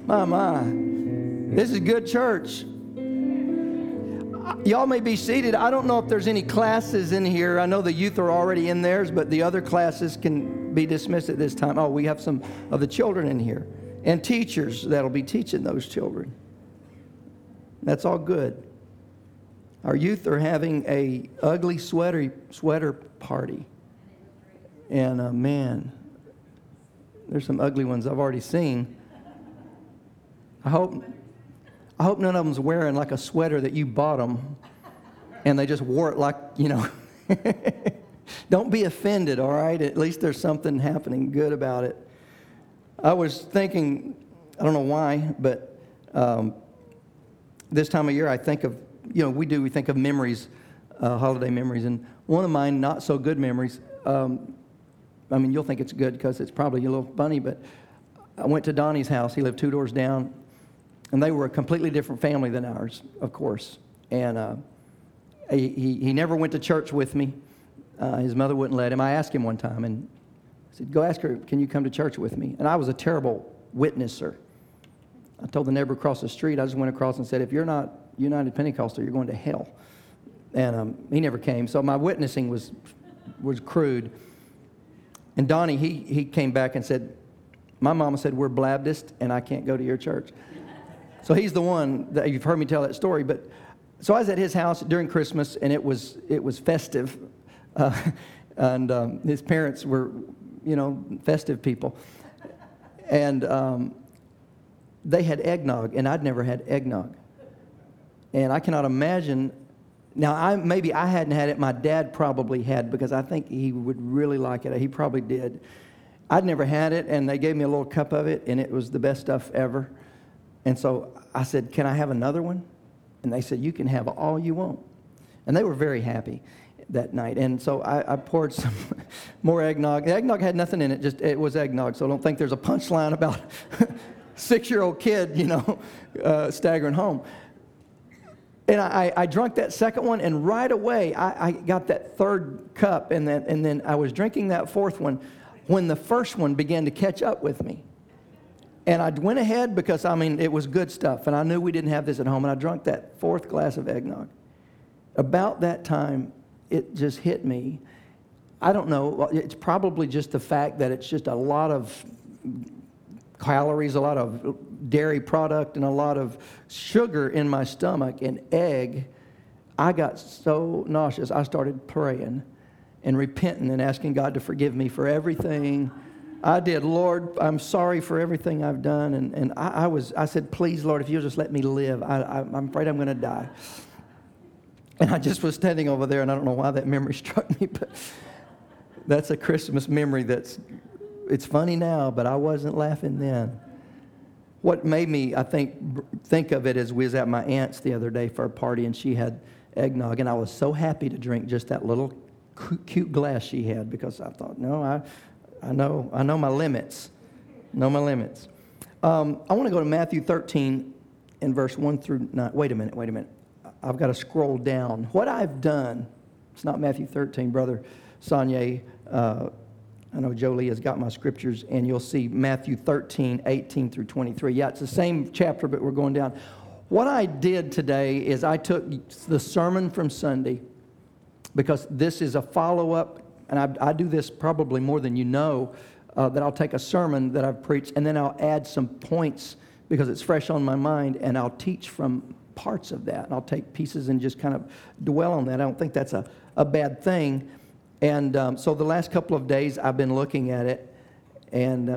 My. This is good church. Y'all may be seated. I don't know if there's any classes in here. I know the youth are already in theirs, but the other classes can be dismissed at this time. Oh, we have some of the children in here. And teachers that'll be teaching those children. That's all good. Our youth are having a ugly sweater party. And man, there's some ugly ones I've already seen. I hope none of them's wearing like a sweater that you bought them and they just wore it like, Don't be offended, all right? At least there's something happening good about it. I was thinking, I don't know why, but this time of year I think of, we think of memories, holiday memories. And one of mine not so good memories, you'll think it's good because it's probably a little funny, but I went to Donnie's house. He lived 2 doors down. And they were a completely different family than ours, of course. And he never went to church with me. His mother wouldn't let him. I asked him one time, and I said, go ask her, can you come to church with me? And I was a terrible witnesser. I told the neighbor across the street, I just went across and said, if you're not United Pentecostal, you're going to hell. And he never came. So my witnessing was crude. And Donnie, he came back and said, my mama said, we're Baptist, and I can't go to your church. So he's the one that you've heard me tell that story. But so I was at his house during Christmas, and it was festive, and his parents were, festive people, and they had eggnog, and I'd never had eggnog, and I cannot imagine. Now maybe I hadn't had it. My dad probably had, because I think he would really like it. He probably did. I'd never had it, and they gave me a little cup of it, and it was the best stuff ever. And so I said, can I have another one? And they said, you can have all you want. And they were very happy that night. And so I poured some more eggnog. The eggnog had nothing in it, it was eggnog. So don't think there's a punchline about a 6-year-old kid, staggering home. And I drank that second one, and right away I got that third cup, and then I was drinking that fourth one when the first one began to catch up with me. And I went ahead because, it was good stuff. And I knew we didn't have this at home. And I drank that fourth glass of eggnog. About that time, it just hit me. I don't know. It's probably just the fact that it's just a lot of calories, a lot of dairy product, and a lot of sugar in my stomach, and egg. I got so nauseous, I started praying and repenting and asking God to forgive me for everything I did. Lord, I'm sorry for everything I've done. And I said, please, Lord, if you'll just let me live, I'm afraid I'm going to die. And I just was standing over there, and I don't know why that memory struck me, but that's a Christmas memory it's funny now, but I wasn't laughing then. What made me, I think of it as we was at my aunt's the other day for a party, and she had eggnog, and I was so happy to drink just that little cute glass she had, because I thought, no, I know my limits. I want to go to Matthew 13 and verse 1 through 9. Wait a minute. I've got to scroll down. What I've done, it's not Matthew 13, Brother Sonye. I know Jolie has got my scriptures, and you'll see Matthew 13, 18 through 23. Yeah, it's the same chapter, but we're going down. What I did today is I took the sermon from Sunday, because this is a follow-up. And I do this probably more than you know, that I'll take a sermon that I've preached, and then I'll add some points because it's fresh on my mind, and I'll teach from parts of that. And I'll take pieces and just kind of dwell on that. I don't think that's a bad thing. And so the last couple of days I've been looking at it, and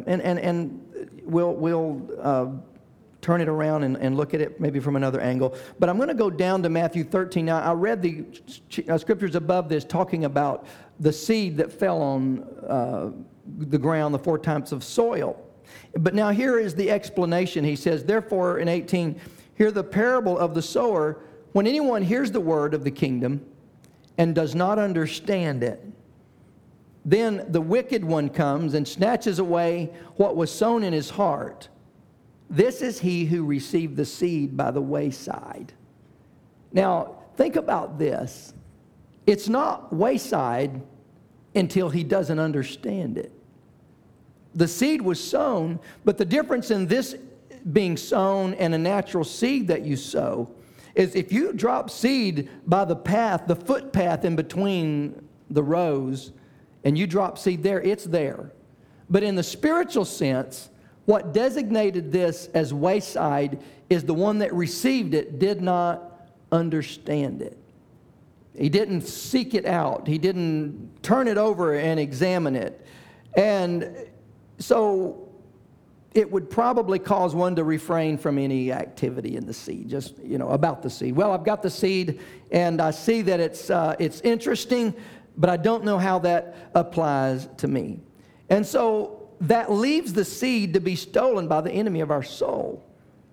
we'll turn it around and look at it maybe from another angle. But I'm going to go down to Matthew 13. Now, I read the scriptures above this talking about the seed that fell on the ground, the 4 types of soil. But now here is the explanation. He says, therefore, in 18, hear the parable of the sower. When anyone hears the word of the kingdom and does not understand it, then the wicked one comes and snatches away what was sown in his heart. This is he who received the seed by the wayside. Now, think about this. It's not wayside until he doesn't understand it. The seed was sown, but the difference in this being sown and a natural seed that you sow is if you drop seed by the path, the footpath in between the rows, and you drop seed there, it's there. But in the spiritual sense, what designated this as wayside is the one that received it did not understand it. He didn't seek it out. He didn't turn it over and examine it. And so it would probably cause one to refrain from any activity in the seed, just, about the seed. Well, I've got the seed, and I see that it's interesting, but I don't know how that applies to me. And so that leaves the seed to be stolen by the enemy of our soul.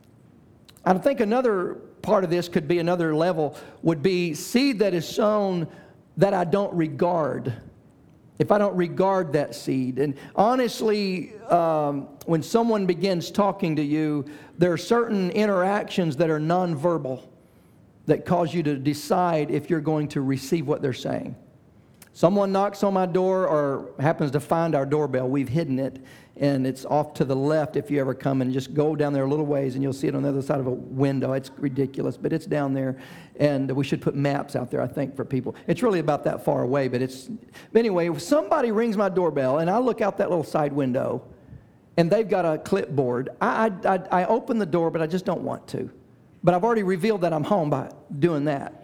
I think another part of this could be another level would be seed that is sown that I don't regard. If I don't regard that seed. And honestly, when someone begins talking to you, there are certain interactions that are nonverbal that cause you to decide if you're going to receive what they're saying. Someone knocks on my door or happens to find our doorbell. We've hidden it, and it's off to the left if you ever come, and just go down there a little ways and you'll see it on the other side of a window. It's ridiculous, but it's down there, and we should put maps out there, I think, for people. It's really about that far away, but anyway, if somebody rings my doorbell and I look out that little side window and they've got a clipboard, I open the door, but I just don't want to. But I've already revealed that I'm home by doing that.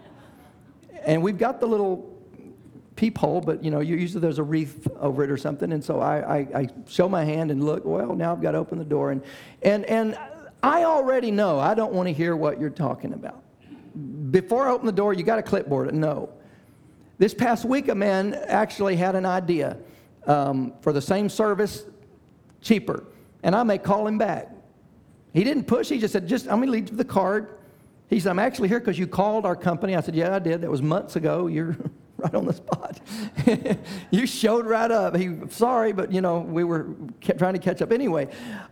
And we've got the little peephole, but usually there's a wreath over it or something, and so I show my hand and look. Well, now I've got to open the door, and I already know I don't want to hear what you're talking about. Before I open the door, you got a clipboard. No. This past week, a man actually had an idea for the same service, cheaper, and I may call him back. He didn't push. He just said, I'm going to leave you the card. He said, I'm actually here because you called our company. I said, yeah, I did. That was months ago. You're right on the spot. You showed right up. Sorry, but, we were trying to catch up. Anyway,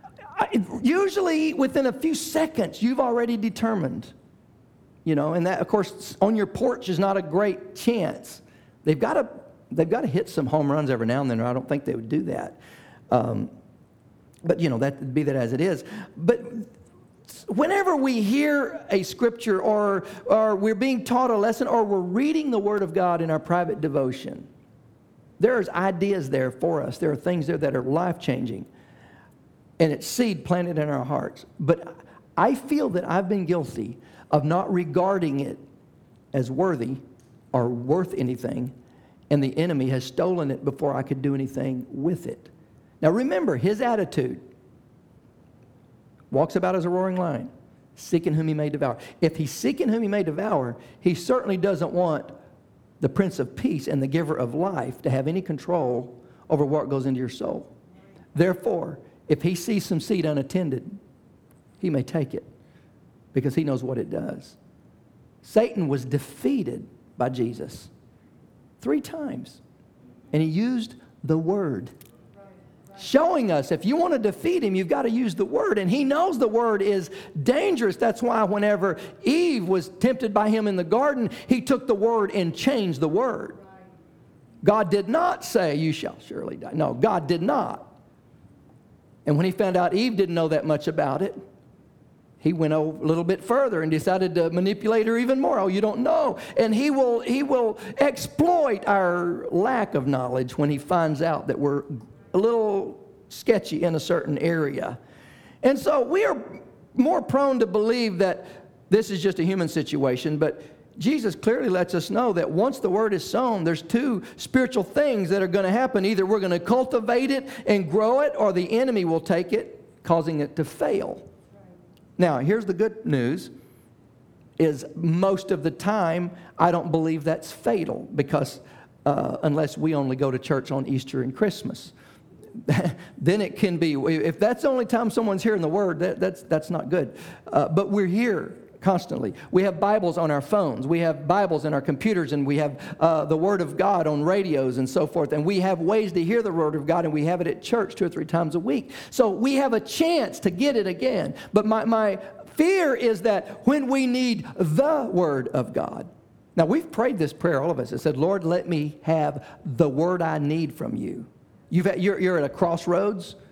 usually within a few seconds, you've already determined, and that, of course, on your porch is not a great chance. They've got to hit some home runs every now and then, or I don't think they would do that. But, that be that as it is. But whenever we hear a scripture or we're being taught a lesson or we're reading the Word of God in our private devotion, there's ideas there for us. There are things there that are life-changing. And it's seed planted in our hearts. But I feel that I've been guilty of not regarding it as worthy or worth anything, and the enemy has stolen it before I could do anything with it. Now remember, his attitude walks about as a roaring lion, seeking whom he may devour. If he's seeking whom he may devour, he certainly doesn't want the Prince of Peace and the giver of life to have any control over what goes into your soul. Therefore, if he sees some seed unattended, he may take it because he knows what it does. Satan was defeated by Jesus 3 times, and he used the Word. Showing us if you want to defeat him, you've got to use the Word. And he knows the Word is dangerous. That's why whenever Eve was tempted by him in the garden, he took the Word and changed the Word. God did not say, you shall surely die. No, God did not. And when he found out Eve didn't know that much about it, he went a little bit further and decided to manipulate her even more. Oh, you don't know. And he will exploit our lack of knowledge when he finds out that we're a little sketchy in a certain area. And so we are more prone to believe that this is just a human situation, but Jesus clearly lets us know that once the Word is sown, there's 2 spiritual things that are going to happen. Either we're going to cultivate it and grow it, or the enemy will take it, causing it to fail. Now, here's the good news, is most of the time, I don't believe that's fatal, because unless we only go to church on Easter and Christmas. Then it can be, if that's the only time someone's hearing the Word, that's not good. But we're here constantly. We have Bibles on our phones. We have Bibles in our computers, and we have the Word of God on radios and so forth. And we have ways to hear the Word of God, and we have it at church 2 or 3 times a week. So we have a chance to get it again. But my fear is that when we need the Word of God. Now, we've prayed this prayer, all of us. It said, Lord, let me have the Word I need from you. You're at a crossroads.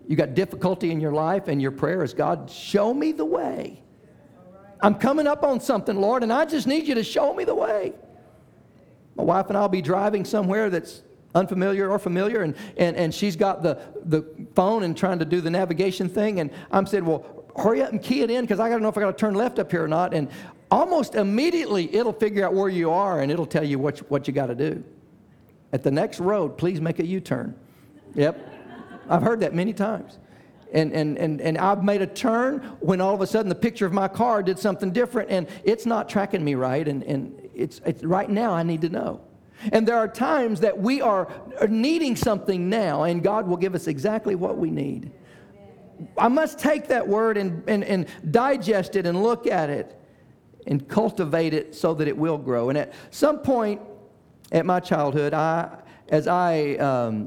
You got difficulty in your life, and your prayer is, God, show me the way. I'm coming up on something, Lord, and I just need you to show me the way. My wife and I will be driving somewhere that's unfamiliar or familiar, and she's got the phone and trying to do the navigation thing, and I'm saying, well, hurry up and key it in, because I got to know if I got to turn left up here or not. And almost immediately, it'll figure out where you are, and it'll tell you what you got to do. At the next road, please make a U-turn. Yep. I've heard that many times. And I've made a turn when all of a sudden the picture of my car did something different, and it's not tracking me right, and it's right now I need to know. And there are times that we are needing something now, and God will give us exactly what we need. I must take that word and digest it and look at it and cultivate it so that it will grow. And at some point at my childhood, as I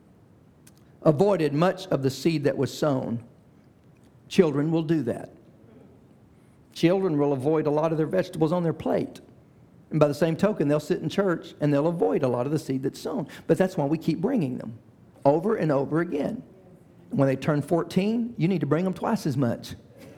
avoided much of the seed that was sown. Children will do that. Children will avoid a lot of their vegetables on their plate. And by the same token, they'll sit in church and they'll avoid a lot of the seed that's sown. But that's why we keep bringing them over and over again. And when they turn 14, you need to bring them twice as much.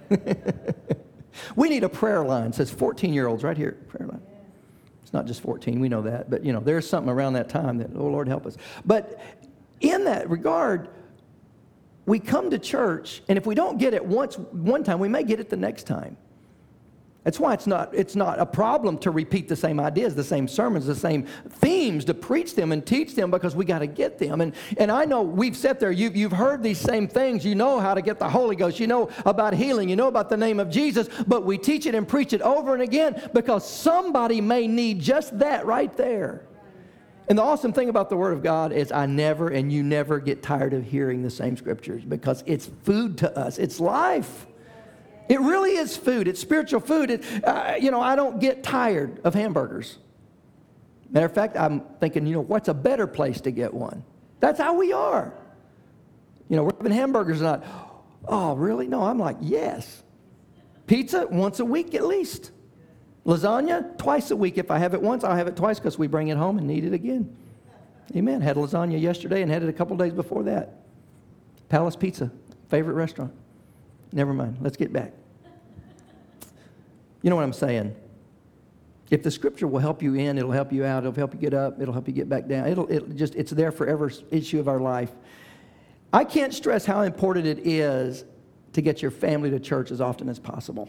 We need a prayer line. It says 14-year-olds right here. Prayer line. It's not just 14, we know that. But, there's something around that time that, oh, Lord, help us. But in that regard, we come to church, and if we don't get it one time, we may get it the next time. That's why it's not a problem to repeat the same ideas, the same sermons, the same themes, to preach them and teach them, because we got to get them. And I know we've sat there, you've heard these same things. You know how to get the Holy Ghost. You know about healing. You know about the name of Jesus. But we teach it and preach it over and again because somebody may need just that right there. And the awesome thing about the Word of God is you never get tired of hearing the same scriptures, because it's food to us. It's life. It really is food. It's spiritual food. I don't get tired of hamburgers. Matter of fact, I'm thinking, what's a better place to get one? That's how we are. We're having hamburgers tonight. Oh, really? No, I'm like, yes. Pizza once a week at least. Lasagna twice a week. If I have it once, I'll have it twice, because we bring it home and need it again. Amen. Had lasagna yesterday and had it a couple days before that. Palace Pizza, favorite restaurant. Never mind. Let's get back. You know what I'm saying? If the scripture will help you in, it'll help you out. It'll help you get up. It'll help you get back down. It's there for every issue of our life. I can't stress how important it is to get your family to church as often as possible.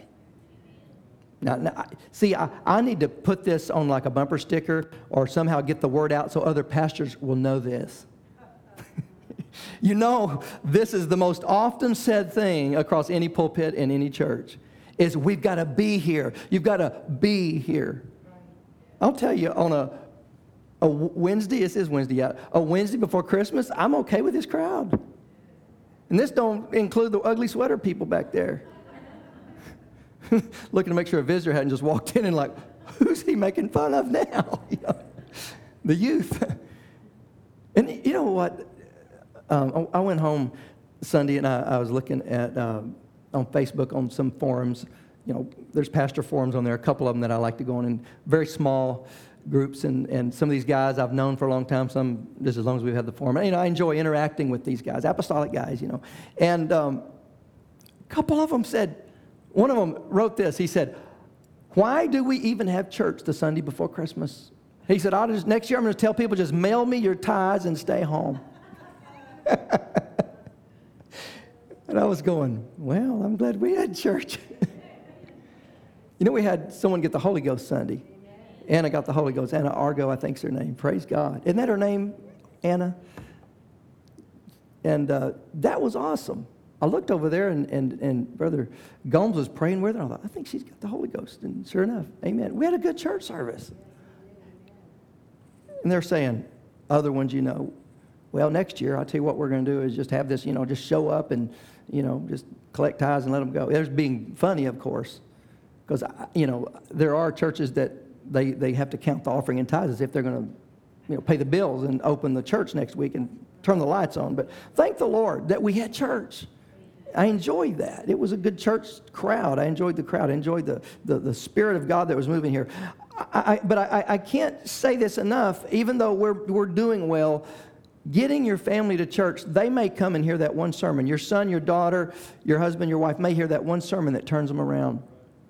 Now, see, I need to put this on like a bumper sticker or somehow get the word out so other pastors will know this. This is the most often said thing across any pulpit in any church, is we've got to be here. You've got to be here. I'll tell you, on a Wednesday, this is Wednesday, yeah, a Wednesday before Christmas, I'm okay with this crowd. And this don't include the ugly sweater people back there. Looking to make sure a visitor hadn't just walked in and like, who's he making fun of now? The youth. And you know what? I went home Sunday and I was looking at on Facebook on some forums. There's pastor forums on there, a couple of them that I like to go on, in very small groups. And some of these guys I've known for a long time, some just as long as we've had the forum. I enjoy interacting with these guys, apostolic guys, And a couple of them said, one of them wrote this. He said, why do we even have church the Sunday before Christmas? He said, next year I'm going to tell people, just mail me your tithes and stay home. And I was going, well, I'm glad we had church. We had someone get the Holy Ghost Sunday. Anna got the Holy Ghost. Anna Argo, I think's her name. Praise God. Isn't that her name, Anna? And that was awesome. I looked over there, and Brother Gomes was praying with her. I thought, I think she's got the Holy Ghost. And sure enough, amen. We had a good church service. And they're saying, other ones, well, next year, I'll tell you what we're going to do is just have this, just show up and, just collect tithes and let them go. There's being funny, of course, because, there are churches that they have to count the offering and tithes as if they're going to, pay the bills and open the church next week and turn the lights on. But thank the Lord that we had church. I enjoyed that. It was a good church crowd. I enjoyed the crowd. I enjoyed the Spirit of God that was moving here. But I can't say this enough, even though we're doing well, Getting your family to church, they may come and hear that one sermon. Your son, your daughter, your husband, your wife may hear that one sermon that turns them around.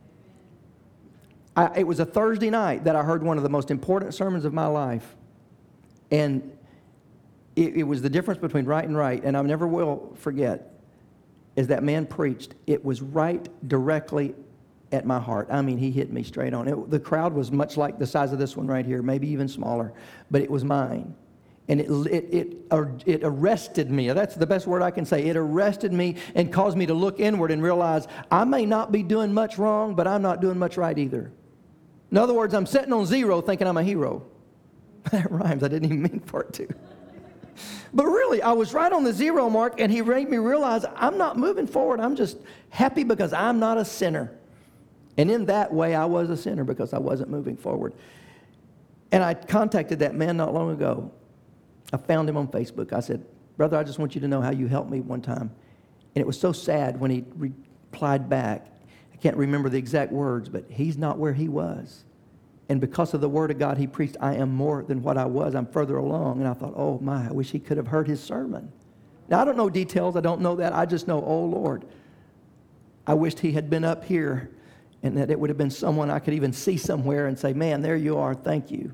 It was a Thursday night that I heard one of the most important sermons of my life. And it was the difference between right and right. And I never will forget, as that man preached, it was right directly at my heart. I mean, he hit me straight on. The crowd was much like the size of this one right here, maybe even smaller. But it was mine. And it arrested me. That's the best word I can say. It arrested me and caused me to look inward and realize I may not be doing much wrong, but I'm not doing much right either. In other words, I'm sitting on zero thinking I'm a hero. That rhymes. I didn't even mean for it to. But really, I was right on the zero mark, and he made me realize I'm not moving forward. I'm just happy because I'm not a sinner. And in that way, I was a sinner because I wasn't moving forward. And I contacted that man not long ago. I found him on Facebook. I said, brother, I just want you to know how you helped me one time. And it was so sad when he replied back. I can't remember the exact words, but he's not where he was. And because of the word of God he preached, I am more than what I was. I'm further along. And I thought, oh my, I wish he could have heard his sermon. Now, I don't know details. I don't know that. I just know, oh Lord, I wished he had been up here and that it would have been someone I could even see somewhere and say, man, there you are. Thank you.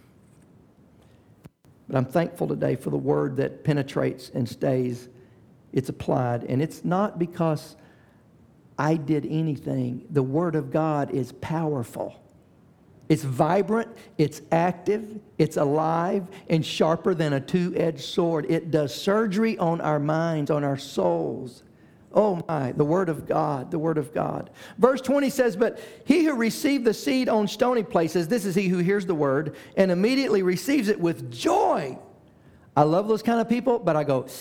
But I'm thankful today for the word that penetrates and stays. It's applied. And it's not because I did anything. The word of God is powerful. It's vibrant, it's active, it's alive, and sharper than a two-edged sword. It does surgery on our minds, on our souls. Oh my, the Word of God, the Word of God. Verse 20 says, but he who received the seed on stony places, this is he who hears the word and immediately receives it with joy. I love those kind of people, but I go,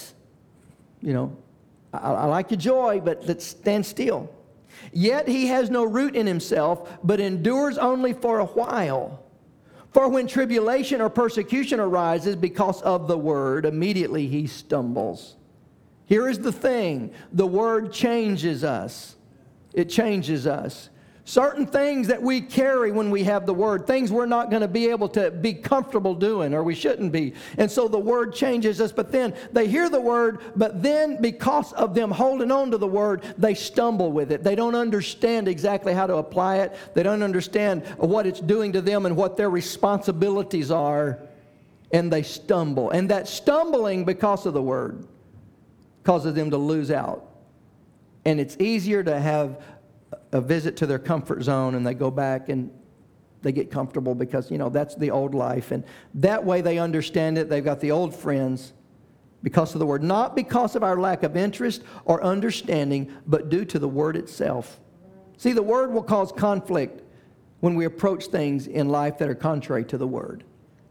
I like your joy, but let's stand still. Yet he has no root in himself, but endures only for a while. For when tribulation or persecution arises because of the word, immediately he stumbles. Here is the thing. The word changes us. It changes us. Certain things that we carry when we have the word, things we're not going to be able to be comfortable doing, or we shouldn't be. And so the word changes us, but then they hear the word, but then because of them holding on to the word, they stumble with it. They don't understand exactly how to apply it. They don't understand what it's doing to them and what their responsibilities are, and they stumble. And that stumbling because of the word causes them to lose out. And it's easier to have a visit to their comfort zone and they go back and they get comfortable because, that's the old life. And that way they understand it. They've got the old friends because of the word. Not because of our lack of interest or understanding, but due to the word itself. See, the word will cause conflict when we approach things in life that are contrary to the word.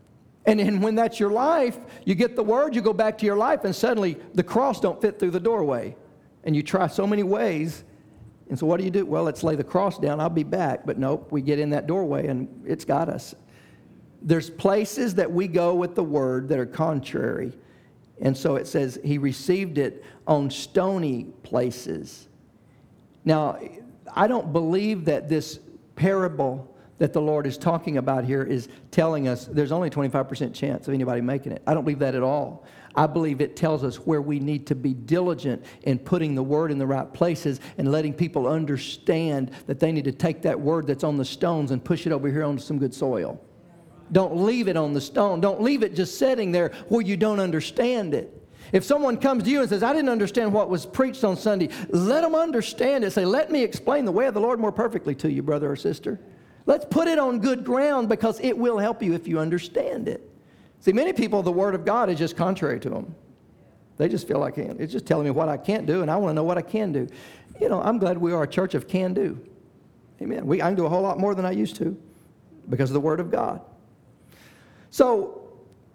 And when that's your life, you get the word, you go back to your life, and suddenly the cross don't fit through the doorway. And you try so many ways. And so what do? Well, let's lay the cross down. I'll be back. But nope, we get in that doorway and it's got us. There's places that we go with the word that are contrary. And so it says he received it on stony places. Now, I don't believe that this parable that the Lord is talking about here is telling us there's only a 25% chance of anybody making it. I don't believe that at all. I believe it tells us where we need to be diligent in putting the word in the right places and letting people understand that they need to take that word that's on the stones and push it over here onto some good soil. Don't leave it on the stone. Don't leave it just sitting there where you don't understand it. If someone comes to you and says, I didn't understand what was preached on Sunday, let them understand it. Say, let me explain the way of the Lord more perfectly to you, brother or sister. Let's put it on good ground because it will help you if you understand it. See, many people, the Word of God is just contrary to them. They just feel like it's just telling me what I can't do, and I want to know what I can do. I'm glad we are a church of can do. Amen. I can do a whole lot more than I used to because of the Word of God. So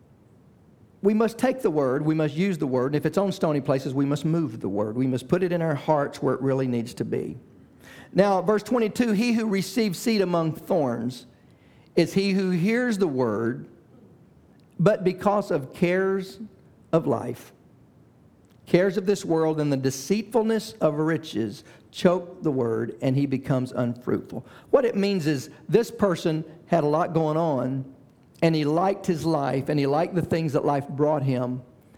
we must take the Word, we must use the Word, and if it's on stony places, we must move the Word. We must put it in our hearts where it really needs to be. Now, verse 22, he who receives seed among thorns is he who hears the Word, but because of cares of life, cares of this world and the deceitfulness of riches choke the word and he becomes unfruitful. What it means is this person had a lot going on and he liked his life and he liked the things that life brought him,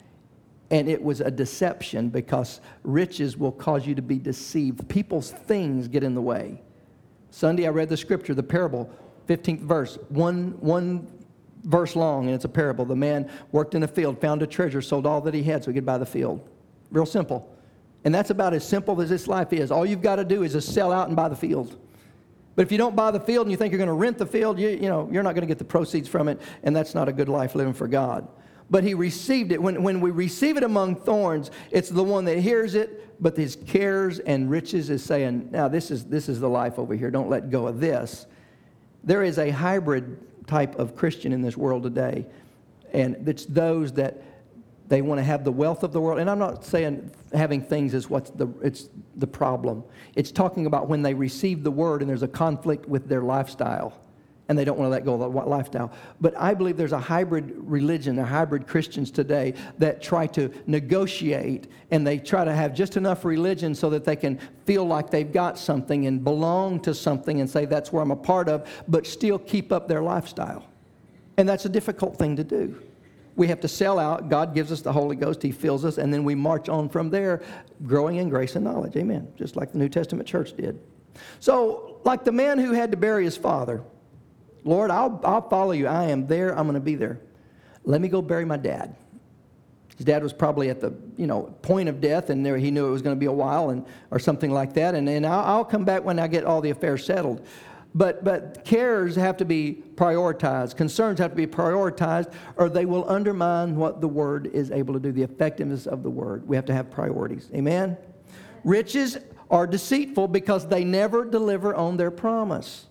And it was a deception because riches will cause you to be deceived. People's things get in the way. Sunday I read the scripture, the parable, 15th verse, one verse long, and it's a parable. The man worked in a field, found a treasure, sold all that he had so he could buy the field. Real simple. And that's about as simple as this life is. All you've got to do is just sell out and buy the field. But if you don't buy the field and you think you're going to rent the field, you're not going to get the proceeds from it, and that's not a good life living for God. But he received it. When we receive it among thorns, it's the one that hears it, but his cares and riches is saying, now this is the life over here. Don't let go of this. There is a hybrid type of Christian in this world today, and it's those that they want to have the wealth of the world. And I'm not saying having things is it's the problem. It's talking about when they receive the word and there's a conflict with their lifestyle. And they don't want to let go of the lifestyle. But I believe there's a hybrid religion, hybrid Christians today that try to negotiate, and they try to have just enough religion so that they can feel like they've got something and belong to something and say that's where I'm a part of, but still keep up their lifestyle. And that's a difficult thing to do. We have to sell out. God gives us the Holy Ghost. He fills us, and then we march on from there, growing in grace and knowledge. Amen. Just like the New Testament church did. So, like the man who had to bury his father, Lord, I'll follow you. I am there. I'm going to be there. Let me go bury my dad. His dad was probably at the point of death, and there he knew it was going to be a while, or something like that. And I'll come back when I get all the affairs settled. But cares have to be prioritized. Concerns have to be prioritized, or they will undermine what the Word is able to do, the effectiveness of the Word. We have to have priorities. Amen? Riches are deceitful because they never deliver on their promise.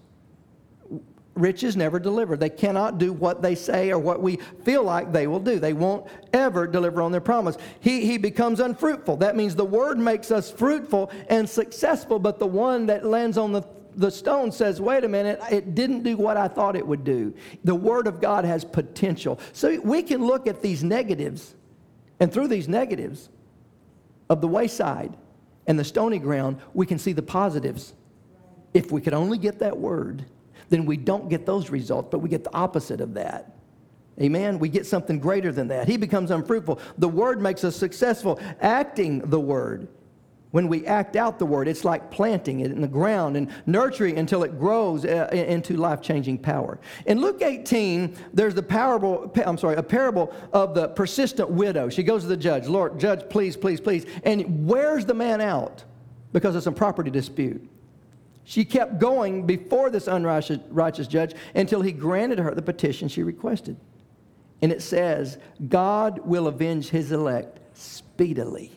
Riches never deliver. They cannot do what they say or what we feel like they will do. They won't ever deliver on their promise. He becomes unfruitful. That means the word makes us fruitful and successful, but the one that lands on the stone says, wait a minute, it didn't do what I thought it would do. The word of God has potential. So we can look at these negatives, and through these negatives of the wayside and the stony ground, we can see the positives. If we could only get that word, then we don't get those results, but we get the opposite of that. Amen? We get something greater than that. He becomes unfruitful. The word makes us successful. Acting the word. When we act out the word, it's like planting it in the ground and nurturing until it grows into life-changing power. In Luke 18, there's a parable of the persistent widow. She goes to the judge. Lord, judge, please, please, please. And wears the man out because of some property dispute. She kept going before this unrighteous judge until he granted her the petition she requested. And it says, God will avenge his elect speedily.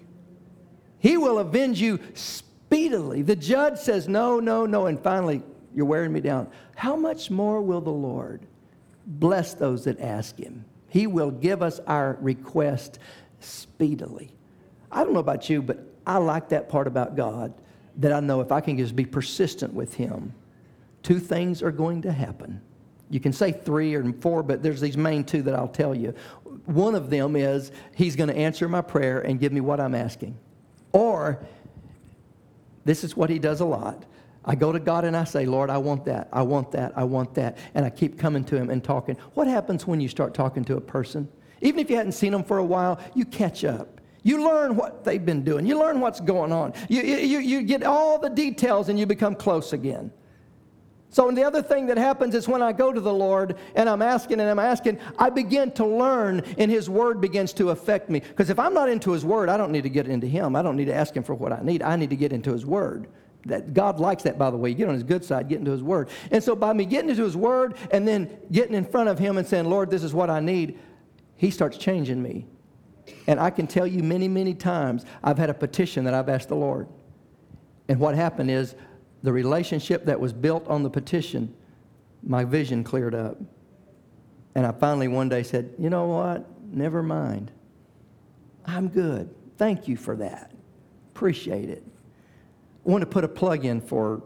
He will avenge you speedily. The judge says, no, no, no. And finally, you're wearing me down. How much more will the Lord bless those that ask him? He will give us our request speedily. I don't know about you, but I like that part about God. That I know if I can just be persistent with him, two things are going to happen. You can say 3 or 4, but there's these main 2 that I'll tell you. One of them is he's going to answer my prayer and give me what I'm asking. Or, this is what he does a lot. I go to God and I say, Lord, I want that, I want that, I want that. And I keep coming to him and talking. What happens when you start talking to a person? Even if you hadn't seen them for a while, you catch up. You learn what they've been doing. You learn what's going on. You get all the details and you become close again. So the other thing that happens is when I go to the Lord and I'm asking, I begin to learn and his word begins to affect me. Because if I'm not into his word, I don't need to get into him. I don't need to ask him for what I need. I need to get into his word. That God likes that, by the way. You get on his good side, get into his word. And so by me getting into his word and then getting in front of him and saying, Lord, this is what I need, he starts changing me. And I can tell you many, many times I've had a petition that I've asked the Lord. And what happened is the relationship that was built on the petition, my vision cleared up. And I finally one day said, you know what? Never mind. I'm good. Thank you for that. Appreciate it. I want to put a plug in for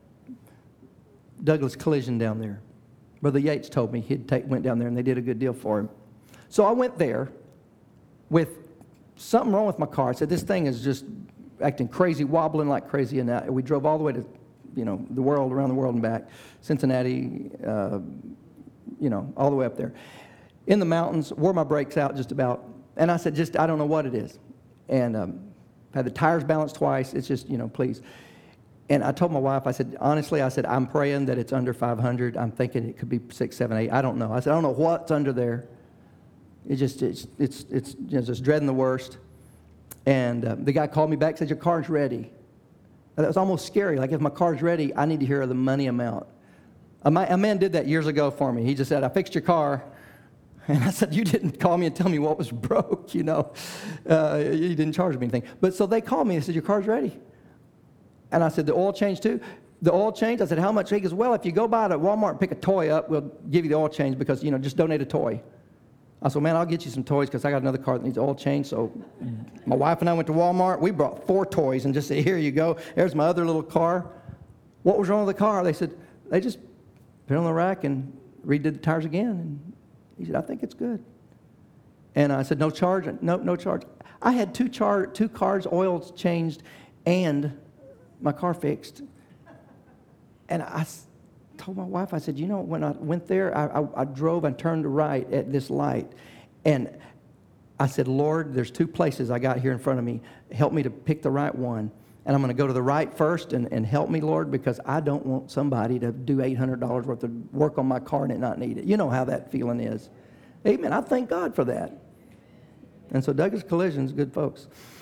Douglas Collision down there. Brother Yates told me went down there and they did a good deal for him. So I went there with something wrong with my car. I said, this thing is just acting crazy, wobbling like crazy. And we drove all the way to, the world, around the world and back, Cincinnati, all the way up there. In the mountains, wore my brakes out just about, And I said, I don't know what it is. And had the tires balanced twice. It's just, please. And I told my wife, I said, honestly, I'm praying that it's under 500. I'm thinking it could be 6, 7, 8. I don't know. I said, I don't know what's under there. It's just dreading the worst. And the guy called me back and said, your car's ready. And that was almost scary. Like, if my car's ready, I need to hear the money amount. A man did that years ago for me. He just said, I fixed your car. And I said, you didn't call me and tell me what was broke, You didn't charge me anything. But so they called me and said, your car's ready. And I said, the oil change too? The oil change? I said, how much? He goes, well, if you go by to Walmart and pick a toy up, we'll give you the oil change because, just donate a toy. I said, man, I'll get you some toys because I got another car that needs oil change. So my wife and I went to Walmart. We brought 4 toys and just said, here you go. There's my other little car. What was wrong with the car? They said, they just put it on the rack and redid the tires again. And he said, I think it's good. And I said, no charge? No charge. I had 2 cars, oils changed, and my car fixed. And I told my wife, I said, when I went there, I drove and turned right at this light. And I said, Lord, there's 2 places I got here in front of me. Help me to pick the right one. And I'm going to go to the right first and help me, Lord, because I don't want somebody to do $800 worth of work on my car and it not need it. You know how that feeling is. Amen. I thank God for that. And so Douglas Collision's good folks.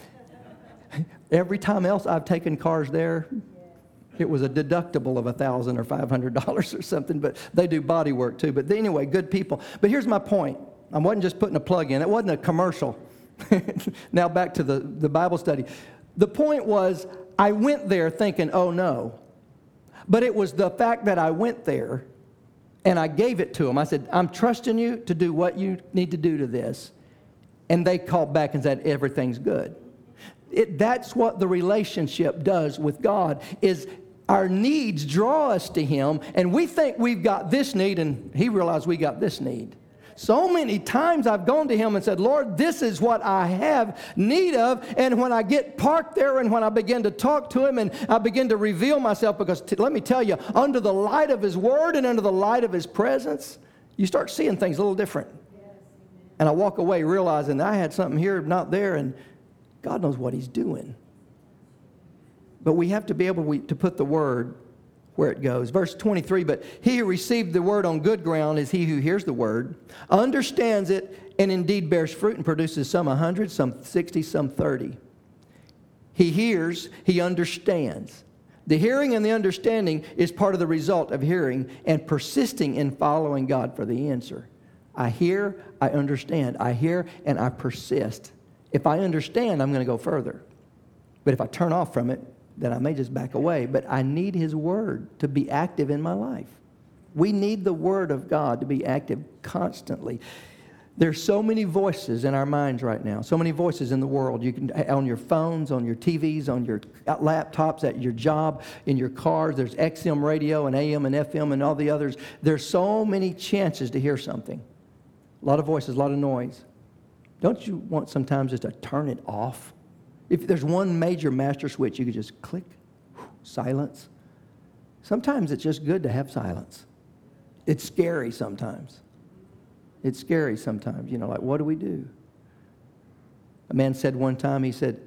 Every time else I've taken cars there, it was a deductible of $1,000 or $500 or something, but they do body work too. But anyway, good people. But here's my point. I wasn't just putting a plug in. It wasn't a commercial. Now back to the Bible study. The point was, I went there thinking, oh no. But it was the fact that I went there and I gave it to them. I said, I'm trusting you to do what you need to do to this. And they called back and said, everything's good. That's what the relationship does with God, is our needs draw us to Him, and we think we've got this need, and He realized we got this need. So many times I've gone to Him and said, Lord, this is what I have need of. And when I get parked there and when I begin to talk to Him and I begin to reveal myself, because let me tell you, under the light of His Word and under the light of His presence, you start seeing things a little different. And I walk away realizing that I had something here, not there, and God knows what He's doing. But we have to be able to put the Word where it goes. Verse 23, but he who received the word on good ground is he who hears the word, understands it, and indeed bears fruit and produces some 100, some 60, some 30. He hears, he understands. The hearing and the understanding is part of the result of hearing and persisting in following God for the answer. I hear, I understand. I hear and I persist. If I understand, I'm going to go further. But if I turn off from it, then I may just back away. But I need His Word to be active in my life. We need the Word of God to be active constantly. There's so many voices in our minds right now. So many voices in the world. You can, on your phones, on your TVs, on your laptops, at your job, in your cars. There's XM radio and AM and FM and all the others. There's so many chances to hear something. A lot of voices, a lot of noise. Don't you want sometimes just to turn it off? If there's one major master switch, you could just click, silence. Sometimes it's just good to have silence. It's scary sometimes. It's scary sometimes, like, what do we do? A man said one time, he said,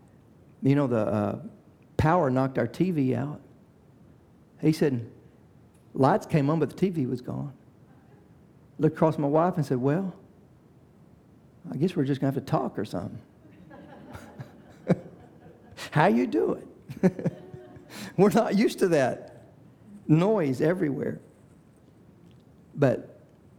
the power knocked our TV out. He said, lights came on, but the TV was gone. Looked across my wife and said, well, I guess we're just going to have to talk or something. How you do it? We're not used to that. Noise everywhere. But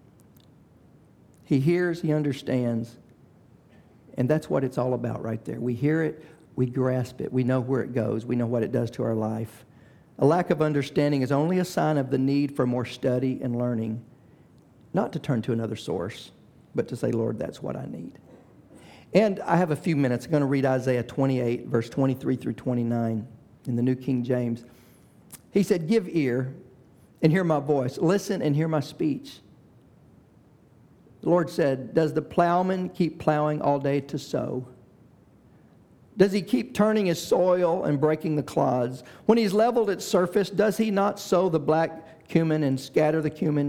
he hears, he understands, and that's what it's all about right there. We hear it, we grasp it, we know where it goes, we know what it does to our life. A lack of understanding is only a sign of the need for more study and learning, not to turn to another source, but to say, Lord, that's what I need. And I have a few minutes. I'm going to read Isaiah 28, verse 23 through 29 in the New King James. He said, give ear and hear my voice. Listen and hear my speech. The Lord said, does the plowman keep plowing all day to sow? Does he keep turning his soil and breaking the clods? When he's leveled its surface, does he not sow the black cumin and scatter the cumin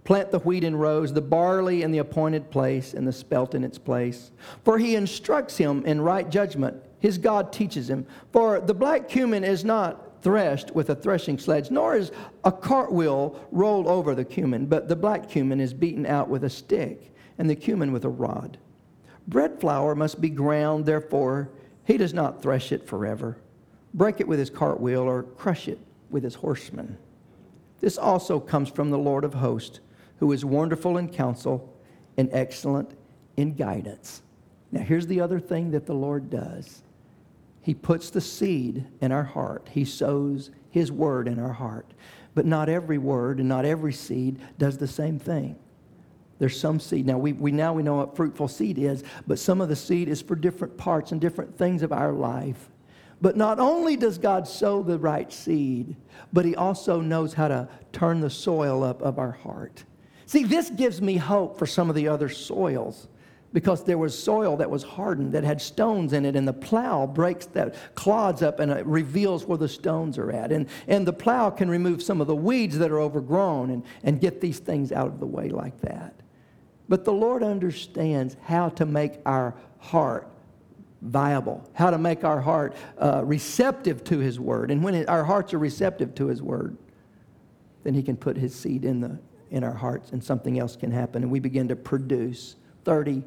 Plant the wheat in rows, the barley in the appointed place, and the spelt in its place. For he instructs him in right judgment. His God teaches him. For the black cumin is not threshed with a threshing sledge, nor is a cartwheel rolled over the cumin, but the black cumin is beaten out with a stick, and the cumin with a rod. Bread flour must be ground, therefore he does not thresh it forever. Break it with his cartwheel, or crush it with his horsemen. This also comes from the Lord of hosts, who is wonderful in counsel and excellent in guidance. Now here's the other thing that the Lord does. He puts the seed in our heart. He sows His word in our heart. But not every word and not every seed does the same thing. There's some seed. Now we know what fruitful seed is, but some of the seed is for different parts and different things of our life. But not only does God sow the right seed, but He also knows how to turn the soil up of our heart. See, this gives me hope for some of the other soils, because there was soil that was hardened, that had stones in it, and the plow breaks that, clods up, and it reveals where the stones are at. And the plow can remove some of the weeds that are overgrown and get these things out of the way like that. But the Lord understands how to make our heart viable, how to make our heart receptive to His word. And when our hearts are receptive to His word, then He can put His seed in our hearts, and something else can happen, and we begin to produce 30,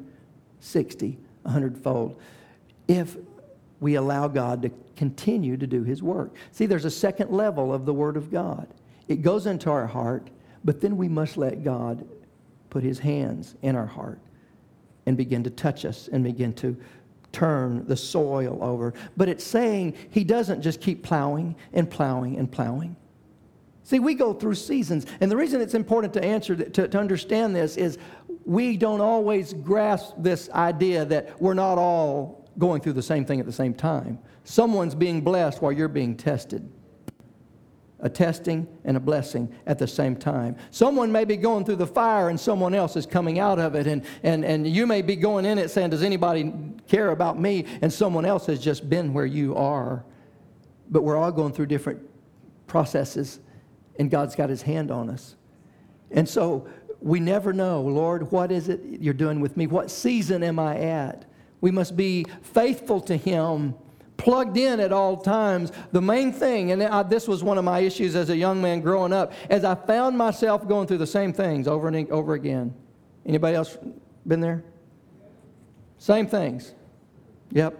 60, 100-fold if we allow God to continue to do His work. See, there's a second level of the Word of God. It goes into our heart, but then we must let God put His hands in our heart and begin to touch us and begin to turn the soil over. But it's saying He doesn't just keep plowing and plowing and plowing. See, we go through seasons, and the reason it's important to understand this is we don't always grasp this idea that we're not all going through the same thing at the same time. Someone's being blessed while you're being tested. A testing and a blessing at the same time. Someone may be going through the fire and someone else is coming out of it, and you may be going in it saying, does anybody care about me? And someone else has just been where you are. But we're all going through different processes, and God's got His hand on us. And so we never know, Lord, what is it you're doing with me? What season am I at? We must be faithful to Him, plugged in at all times. The main thing, and this was one of my issues as a young man growing up, as I found myself going through the same things over and over again. Anybody else been there? Same things. Yep.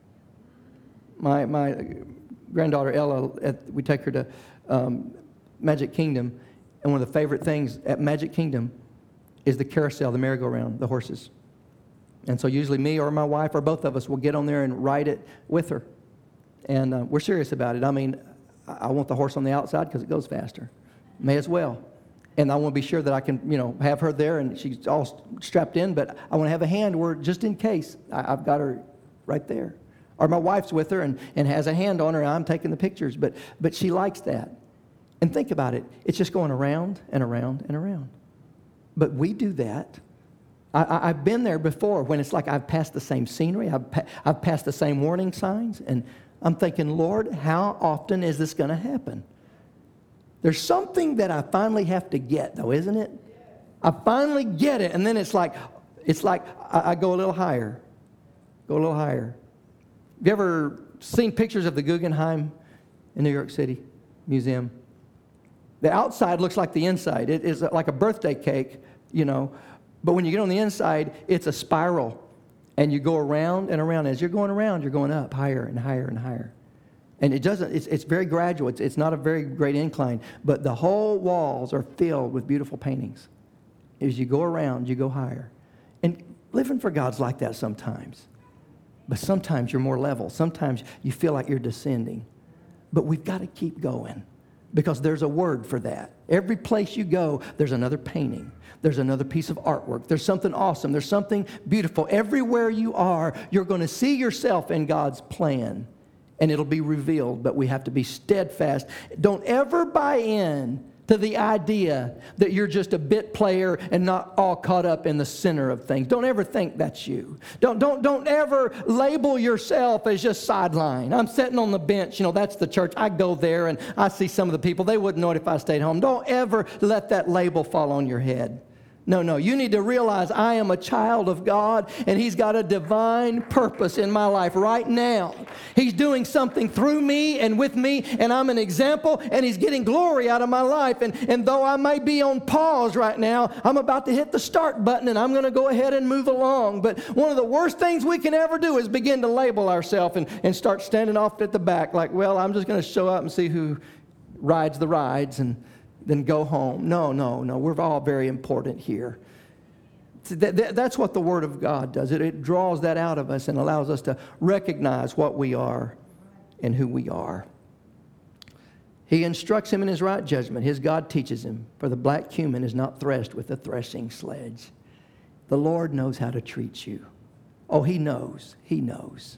My granddaughter Ella, we take her to Magic Kingdom, and one of the favorite things at Magic Kingdom is the carousel, the merry-go-round, the horses. And so usually me or my wife or both of us will get on there and ride it with her. And we're serious about it. I mean, I want the horse on the outside because it goes faster. May as well. And I want to be sure that I can, have her there and she's all strapped in, but I want to have a hand where, just in case, I've got her right there. Or my wife's with her and has a hand on her and I'm taking the pictures, but she likes that. And think about it. It's just going around and around and around. But we do that. I've been there before when it's like I've passed the same scenery. I've passed the same warning signs. And I'm thinking, Lord, how often is this going to happen? There's something that I finally have to get, though, isn't it? I finally get it. And then it's like I go a little higher. Go a little higher. Have you ever seen pictures of the Guggenheim in New York City Museum? The outside looks like the inside. It is like a birthday cake, But when you get on the inside, it's a spiral. And you go around and around. As you're going around, you're going up higher and higher and higher. And it's very gradual. It's not a very great incline. But the whole walls are filled with beautiful paintings. As you go around, you go higher. And living for God's like that sometimes. But sometimes you're more level. Sometimes you feel like you're descending. But we've got to keep going. Because there's a word for that. Every place you go, there's another painting. There's another piece of artwork. There's something awesome. There's something beautiful. Everywhere you are, you're going to see yourself in God's plan. And it'll be revealed, but we have to be steadfast. Don't ever buy in to the idea that you're just a bit player and not all caught up in the center of things. Don't ever think that's you. Don't ever label yourself as just sideline. I'm sitting on the bench. That's the church. I go there and I see some of the people. They wouldn't know it if I stayed home. Don't ever let that label fall on your head. No. You need to realize I am a child of God, and He's got a divine purpose in my life right now. He's doing something through me and with me, and I'm an example, and He's getting glory out of my life. And though I may be on pause right now, I'm about to hit the start button, and I'm going to go ahead and move along. But one of the worst things we can ever do is begin to label ourselves and start standing off at the back like, well, I'm just going to show up and see who rides the rides and then go home. No. We're all very important here. That's what the Word of God does. It draws that out of us and allows us to recognize what we are and who we are. He instructs him in his right judgment. His God teaches him, for the black cumin is not threshed with a threshing sledge. The Lord knows how to treat you. Oh, He knows. He knows.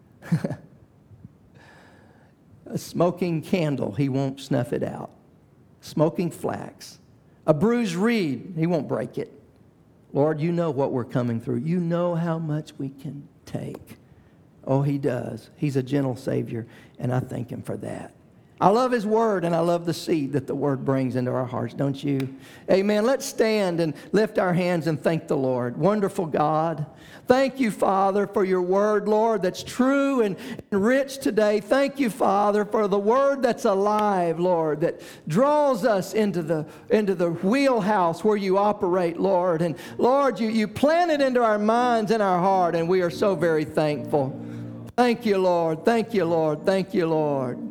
A smoking candle, He won't snuff it out. Smoking flax, a bruised reed, He won't break it. Lord, You know what we're coming through. You know how much we can take. Oh, He does. He's a gentle Savior, and I thank Him for that. I love His Word, and I love the seed that the Word brings into our hearts, don't you? Amen. Let's stand and lift our hands and thank the Lord. Wonderful God. Thank You, Father, for Your Word, Lord, that's true and rich today. Thank You, Father, for the Word that's alive, Lord, that draws us into the wheelhouse where You operate, Lord. And Lord, you plant it into our minds and our heart, and we are so very thankful. Thank You, Lord. Thank You, Lord. Thank You, Lord.